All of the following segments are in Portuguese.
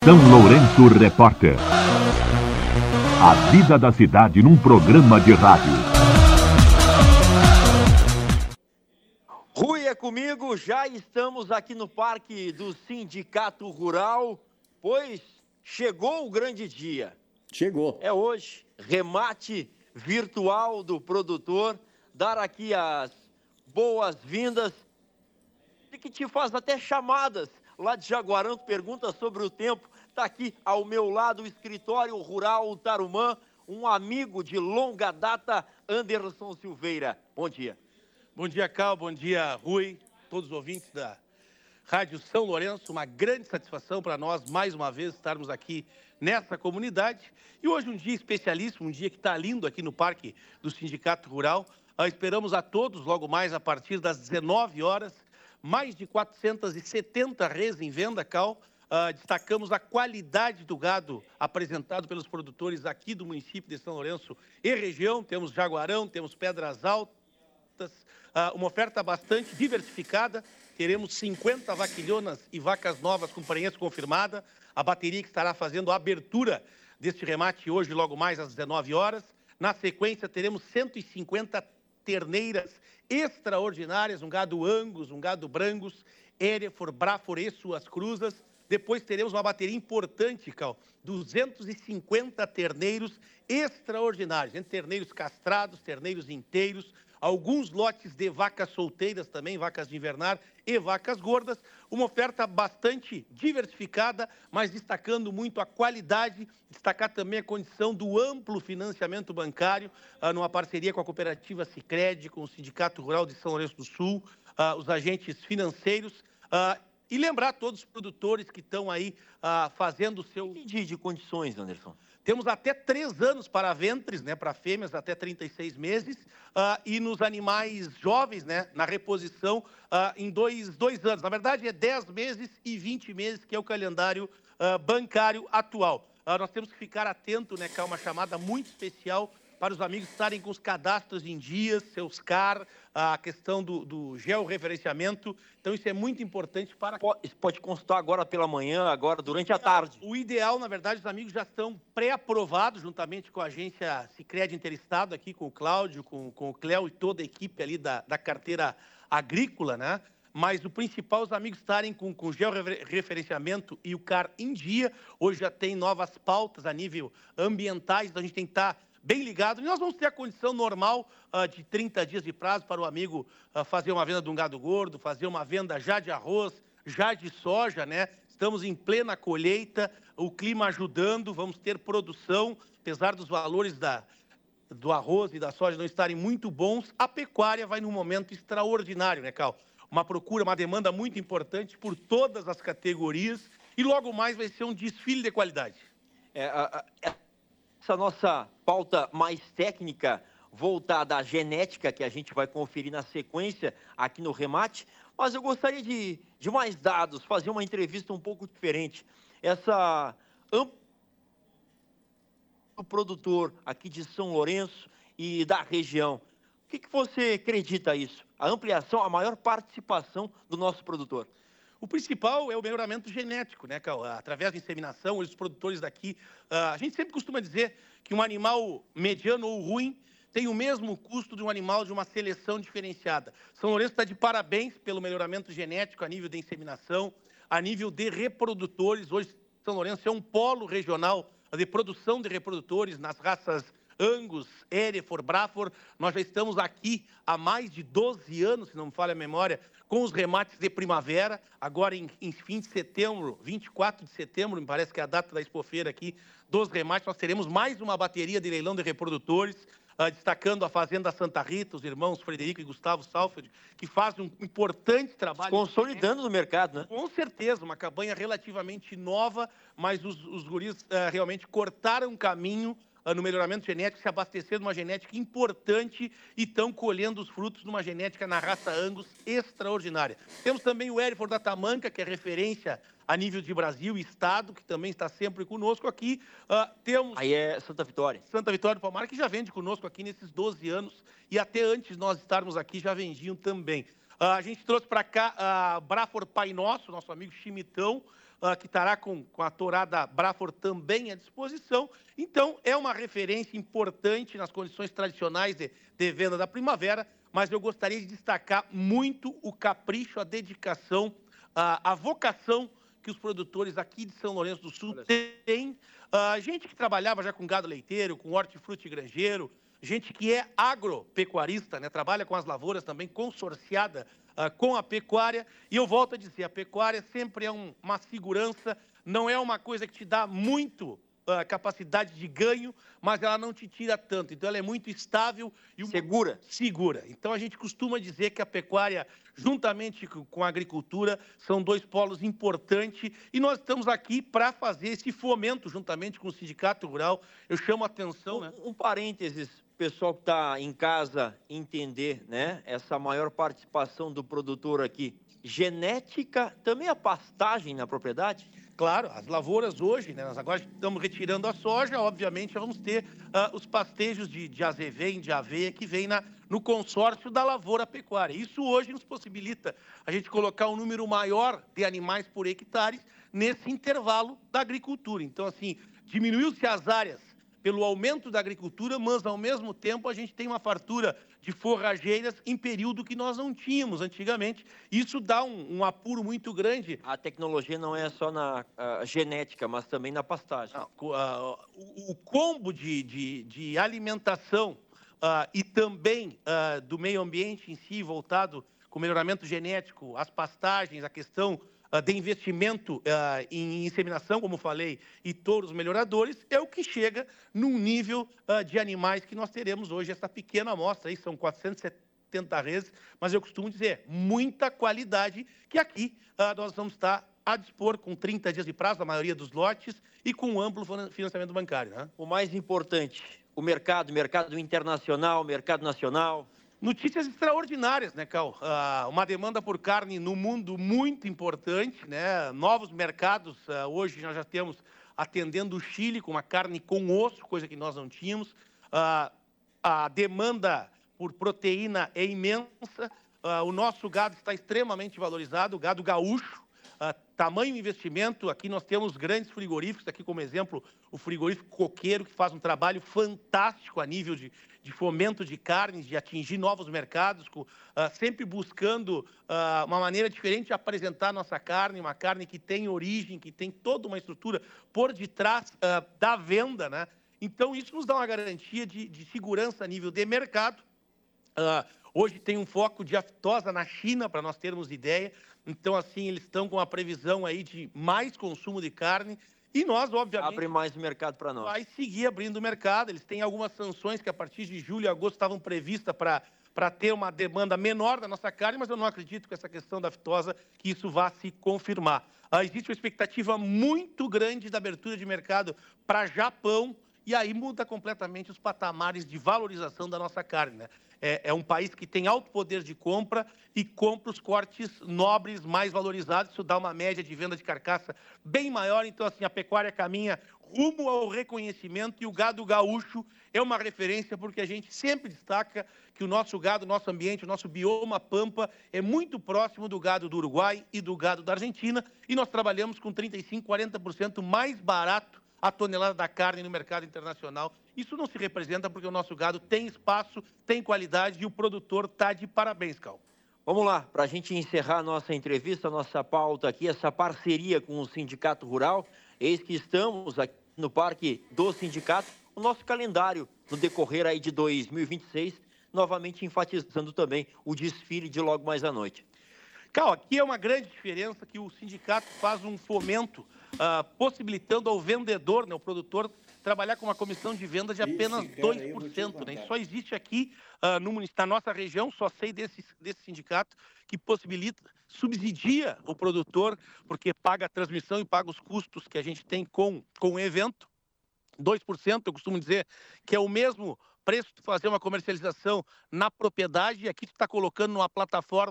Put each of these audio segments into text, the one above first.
São Lourenço Repórter. A vida da cidade num programa de rádio. Rui é comigo, já estamos aqui no Parque do Sindicato Rural, pois chegou o grande dia. Chegou. É hoje, remate virtual do produtor, dar aqui as boas-vindas e que te faz até chamadas lá de Jaguarão, pergunta sobre o tempo. Está aqui ao meu lado o escritório rural Tarumã, um amigo de longa data, Anderson Silveira. Bom dia. Bom dia, Cal. Bom dia, Rui. Todos os ouvintes da Rádio São Lourenço. Uma grande satisfação para nós, mais uma vez, estarmos aqui nessa comunidade. E hoje um dia especialíssimo, um dia que está lindo aqui no Parque do Sindicato Rural. Esperamos a todos, logo mais a partir das 19 horas, mais de 470 reses em venda, Cal. Destacamos a qualidade do gado apresentado pelos produtores aqui do município de São Lourenço e região. Temos Jaguarão, temos Pedras Altas, uma oferta bastante diversificada. Teremos 50 vaquilhonas e vacas novas com prenhez confirmada. A bateria que estará fazendo a abertura deste remate hoje, logo mais às 19 horas. Na sequência, teremos 150 terneiras extraordinárias, um gado Angus, um gado Brangus, Hereford, Braford e suas cruzas. Depois teremos uma bateria importante, Cal, 250 terneiros extraordinários, entre terneiros castrados, terneiros inteiros, alguns lotes de vacas solteiras também, vacas de invernar e vacas gordas. Uma oferta bastante diversificada, mas destacando muito a qualidade, destacar também a condição do amplo financiamento bancário, numa parceria com a cooperativa Sicredi, com o Sindicato Rural de São Lourenço do Sul, os agentes financeiros, e lembrar todos os produtores que estão aí fazendo o seu... De condições, Anderson? Temos até 3 anos para ventres, né, para fêmeas, até 36 meses, e nos animais jovens, né, na reposição, em dois anos. Na verdade, é 10 meses e 20 meses, que é o calendário bancário atual. Nós temos que ficar atento, né, que é uma chamada muito especial para os amigos estarem com os cadastros em dias, seus CAR, a questão do georreferenciamento. Então, isso é muito importante para... Pode consultar agora pela manhã, agora durante a tarde. O ideal, na verdade, os amigos já estão pré-aprovados, juntamente com a agência Sicredi Interestado, aqui com o Cláudio, com o Cléo e toda a equipe ali da carteira agrícola, né? Mas o principal, os amigos estarem com georreferenciamento e o CAR em dia. Hoje já tem novas pautas a nível ambientais, então a gente tem que estar bem ligado. E nós vamos ter a condição normal de 30 dias de prazo para o amigo fazer uma venda de um gado gordo, fazer uma venda já de arroz, já de soja, né? Estamos em plena colheita, o clima ajudando, vamos ter produção, apesar dos valores do arroz e da soja não estarem muito bons, a pecuária vai num momento extraordinário, né, Cal? Uma procura, uma demanda muito importante por todas as categorias e logo mais vai ser um desfile de qualidade. Essa nossa pauta mais técnica, voltada à genética, que a gente vai conferir na sequência aqui no remate, mas eu gostaria de mais dados, fazer uma entrevista um pouco diferente. Essa o produtor aqui de São Lourenço e da região, o que você acredita isso? A ampliação, a maior participação do nosso produtor? O principal é o melhoramento genético, né, Cal? Através da inseminação, os produtores daqui... a gente sempre costuma dizer que um animal mediano ou ruim tem o mesmo custo de um animal de uma seleção diferenciada. São Lourenço está de parabéns pelo melhoramento genético a nível de inseminação, a nível de reprodutores. Hoje, São Lourenço é um polo regional de produção de reprodutores nas raças Angus, Hereford, Braford. Nós já estamos aqui há mais de 12 anos, se não me falha a memória, com os remates de primavera. Agora, em fim de setembro, 24 de setembro, me parece que é a data da expofeira aqui, dos remates, nós teremos mais uma bateria de leilão de reprodutores, destacando a Fazenda Santa Rita, os irmãos Frederico e Gustavo Salford, que fazem um importante trabalho. Consolidando no mercado, né? Com certeza, uma campanha relativamente nova, mas os guris realmente cortaram caminho no melhoramento genético, se abastecer de uma genética importante e estão colhendo os frutos de uma genética na raça Angus extraordinária. Temos também o Hereford da Tamanca, que é referência a nível de Brasil e Estado, que também está sempre conosco aqui. Temos... Aí é Santa Vitória. Santa Vitória do Palmar, que já vende conosco aqui nesses 12 anos, e até antes de nós estarmos aqui já vendiam também. A gente trouxe para cá a Braford Pai Nosso, nosso amigo Chimitão, que estará com a tourada Braford também à disposição. Então, é uma referência importante nas condições tradicionais de venda da primavera, mas eu gostaria de destacar muito o capricho, a dedicação, a vocação que os produtores aqui de São Lourenço do Sul têm. Gente que trabalhava já com gado leiteiro, com hortifruti granjeiro, gente que é agropecuarista, né? Trabalha com as lavouras também, consorciada com a pecuária. E eu volto a dizer, a pecuária sempre é uma segurança, não é uma coisa que te dá muito capacidade de ganho, mas ela não te tira tanto. Então, ela é muito estável e segura. Então, a gente costuma dizer que a pecuária, juntamente com a agricultura, são dois polos importantes e nós estamos aqui para fazer esse fomento, juntamente com o Sindicato Rural. Eu chamo a atenção, né? Um parênteses, pessoal que está em casa entender, né? Essa maior participação do produtor aqui. Genética, também a pastagem na propriedade? Claro, as lavouras hoje, né, nós agora estamos retirando a soja, obviamente vamos ter os pastejos de azevém, de aveia, que vem no consórcio da lavoura pecuária. Isso hoje nos possibilita a gente colocar um número maior de animais por hectare nesse intervalo da agricultura. Então, assim, diminuiu-se as áreas pelo aumento da agricultura, mas, ao mesmo tempo, a gente tem uma fartura de forrageiras em período que nós não tínhamos antigamente. Isso dá um apuro muito grande. A tecnologia não é só na genética, mas também na pastagem. O combo de alimentação e também do meio ambiente em si, voltado com o melhoramento genético, as pastagens, a questão de investimento em inseminação, como falei, e touros melhoradores, é o que chega num nível de animais que nós teremos hoje. Essa pequena amostra, aí são 470 reses, mas eu costumo dizer, muita qualidade, que aqui nós vamos estar a dispor com 30 dias de prazo, a maioria dos lotes, e com amplo financiamento bancário, né? O mais importante, o mercado internacional, mercado nacional. Notícias extraordinárias, né, Cal? Uma demanda por carne no mundo muito importante, né? Novos mercados, hoje nós já temos atendendo o Chile com uma carne com osso, coisa que nós não tínhamos. A demanda por proteína é imensa. O nosso gado está extremamente valorizado, o gado gaúcho. Tamanho investimento, aqui nós temos grandes frigoríficos, aqui como exemplo o frigorífico Coqueiro, que faz um trabalho fantástico a nível de fomento de carnes, de atingir novos mercados, sempre buscando uma maneira diferente de apresentar a nossa carne, uma carne que tem origem, que tem toda uma estrutura por detrás da venda, né? Então isso nos dá uma garantia de segurança a nível de mercado. Hoje tem um foco de aftosa na China, para nós termos ideia. Então, assim, eles estão com a previsão aí de mais consumo de carne. E nós, obviamente... Abre mais o mercado para nós. Vai seguir abrindo o mercado. Eles têm algumas sanções que, a partir de julho e agosto, estavam previstas para ter uma demanda menor da nossa carne, mas eu não acredito com essa questão da aftosa que isso vá se confirmar. Existe uma expectativa muito grande da abertura de mercado para Japão, e aí muda completamente os patamares de valorização da nossa carne, né? É um país que tem alto poder de compra e compra os cortes nobres mais valorizados. Isso dá uma média de venda de carcaça bem maior. Então, assim, a pecuária caminha rumo ao reconhecimento e o gado gaúcho é uma referência porque a gente sempre destaca que o nosso gado, o nosso ambiente, o nosso bioma pampa é muito próximo do gado do Uruguai e do gado da Argentina e nós trabalhamos com 35%, 40% mais barato a tonelada da carne no mercado internacional. Isso não se representa porque o nosso gado tem espaço, tem qualidade e o produtor está de parabéns, Cal. Vamos lá, para a gente encerrar a nossa entrevista, a nossa pauta aqui, essa parceria com o Sindicato Rural. Eis que estamos aqui no Parque do Sindicato, o nosso calendário no decorrer aí de 2026, novamente enfatizando também o desfile de logo mais à noite. Cal, aqui é uma grande diferença que o sindicato faz um fomento, possibilitando ao vendedor, né, o produtor, trabalhar com uma comissão de venda de apenas 2%. Né? Isso só existe aqui na nossa região, só sei desse sindicato, que possibilita, subsidia o produtor, porque paga a transmissão e paga os custos que a gente tem com o evento. 2%, eu costumo dizer que é o mesmo preço de fazer uma comercialização na propriedade, e aqui tu está colocando numa plataforma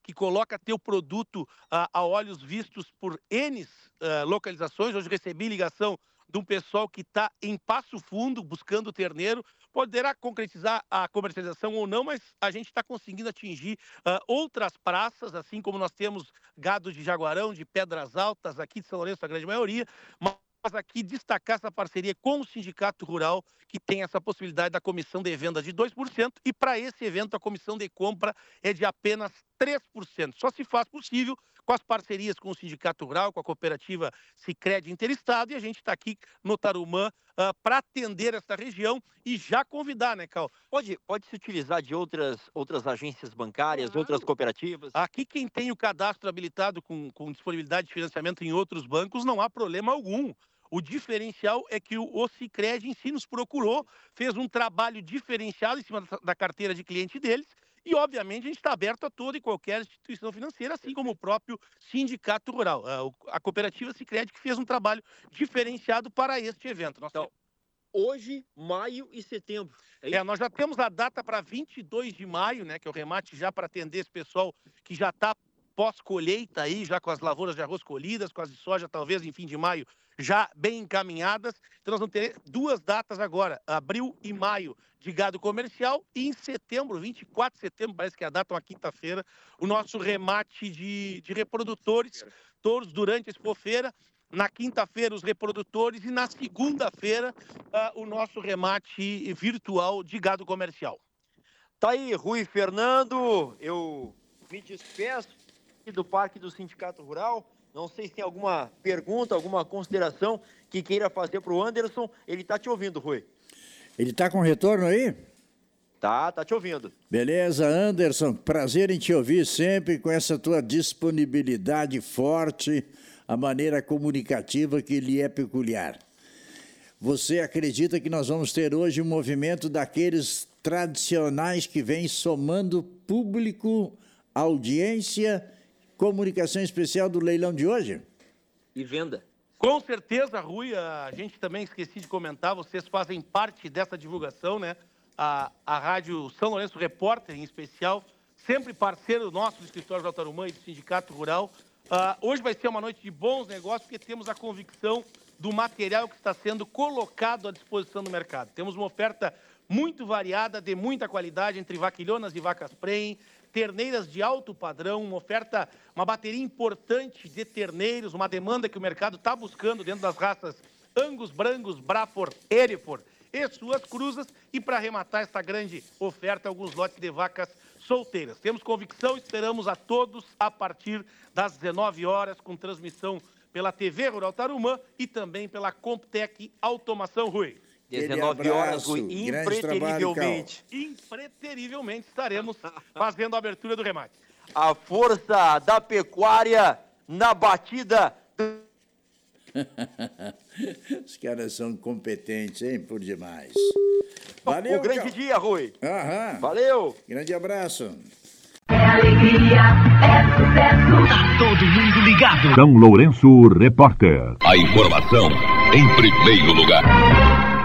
que coloca teu produto a olhos vistos por N localizações. Hoje recebi ligação de um pessoal que está em Passo Fundo buscando terneiro. Poderá concretizar a comercialização ou não, mas a gente está conseguindo atingir outras praças, assim como nós temos gado de Jaguarão, de Pedras Altas, aqui de São Lourenço, a grande maioria, mas aqui destacar essa parceria com o Sindicato Rural, que tem essa possibilidade da comissão de venda de 2%, e para esse evento a comissão de compra é de apenas 3%. Só se faz possível com as parcerias com o Sindicato Rural, com a cooperativa Sicredi Interestado, e a gente está aqui no Tarumã para atender essa região e já convidar, né, Cal? Pode se utilizar de outras agências bancárias, outras cooperativas? Aqui quem tem o cadastro habilitado com disponibilidade de financiamento em outros bancos, não há problema algum. O diferencial é que o Sicredi em si nos procurou, fez um trabalho diferenciado em cima da carteira de cliente deles e, obviamente, a gente está aberto a toda e qualquer instituição financeira, assim como o próprio Sindicato Rural. A cooperativa Sicredi que fez um trabalho diferenciado para este evento. Então, hoje, maio e setembro. Nós já temos a data para 22 de maio, né, que é o remate já para atender esse pessoal que já está pós-colheita aí, já com as lavouras de arroz colhidas, com as de soja talvez em fim de maio já bem encaminhadas. Então nós vamos ter 2 datas agora, abril e maio, de gado comercial, e em setembro, 24 de setembro, parece que é a data, uma quinta-feira, o nosso remate de reprodutores, touros durante a Expofeira. Na quinta-feira, os reprodutores, e na segunda-feira, o nosso remate virtual de gado comercial. Tá aí, Rui Fernando, eu me despeço do Parque do Sindicato Rural. Não sei se tem alguma pergunta, alguma consideração que queira fazer para o Anderson. Ele está te ouvindo, Rui. Ele está com retorno aí? Tá te ouvindo. Beleza, Anderson. Prazer em te ouvir sempre com essa tua disponibilidade forte, a maneira comunicativa que lhe é peculiar. Você acredita que nós vamos ter hoje um movimento daqueles tradicionais que vem somando público, audiência, comunicação especial do leilão de hoje? E venda. Com certeza, Rui, a gente também esqueci de comentar, vocês fazem parte dessa divulgação, né? A Rádio São Lourenço Repórter, em especial, sempre parceiro nosso do Escritório do Tarumã e do Sindicato Rural. Hoje vai ser uma noite de bons negócios, porque temos a convicção do material que está sendo colocado à disposição do mercado. Temos uma oferta muito variada, de muita qualidade, entre vaquilhonas e vacas prem, terneiras de alto padrão, uma oferta, uma bateria importante de terneiros, uma demanda que o mercado está buscando dentro das raças Angus, Brangus, Braford, Hereford e suas cruzas. E para arrematar esta grande oferta, alguns lotes de vacas solteiras. Temos convicção, esperamos a todos a partir das 19 horas, com transmissão pela TV Rural Tarumã e também pela Comptec Automação, Rui. 19 horas, Rui, impreterivelmente estaremos fazendo a abertura do remate. A força da pecuária na batida. Os caras são competentes, hein? Por demais. Valeu, o grande dia, Rui. Aham. Valeu. Grande abraço. É alegria, é sucesso. Tá todo mundo ligado. São Lourenço Repórter. A informação em primeiro lugar.